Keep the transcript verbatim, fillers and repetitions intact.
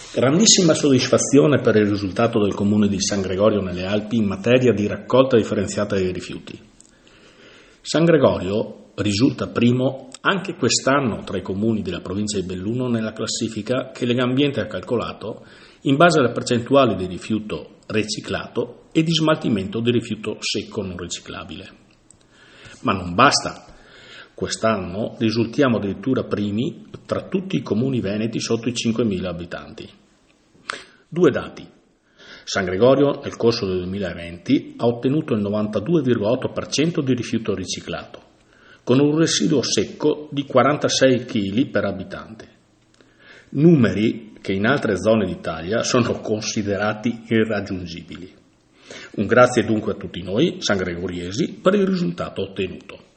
Grandissima soddisfazione per il risultato del Comune di San Gregorio nelle Alpi in materia di raccolta differenziata dei rifiuti. San Gregorio risulta primo anche quest'anno tra i comuni della provincia di Belluno nella classifica che Legambiente ha calcolato in base alle percentuali di rifiuto riciclato e di smaltimento di rifiuto secco non riciclabile. Ma non basta. Quest'anno risultiamo addirittura primi tra tutti i comuni veneti sotto i cinquemila abitanti. Due dati. San Gregorio nel corso del duemilaventi ha ottenuto il novantadue virgola otto per cento di rifiuto riciclato, con un residuo secco di quarantasei chili per abitante. Numeri che in altre zone d'Italia sono considerati irraggiungibili. Un grazie dunque a tutti noi, sangregoriesi, per il risultato ottenuto.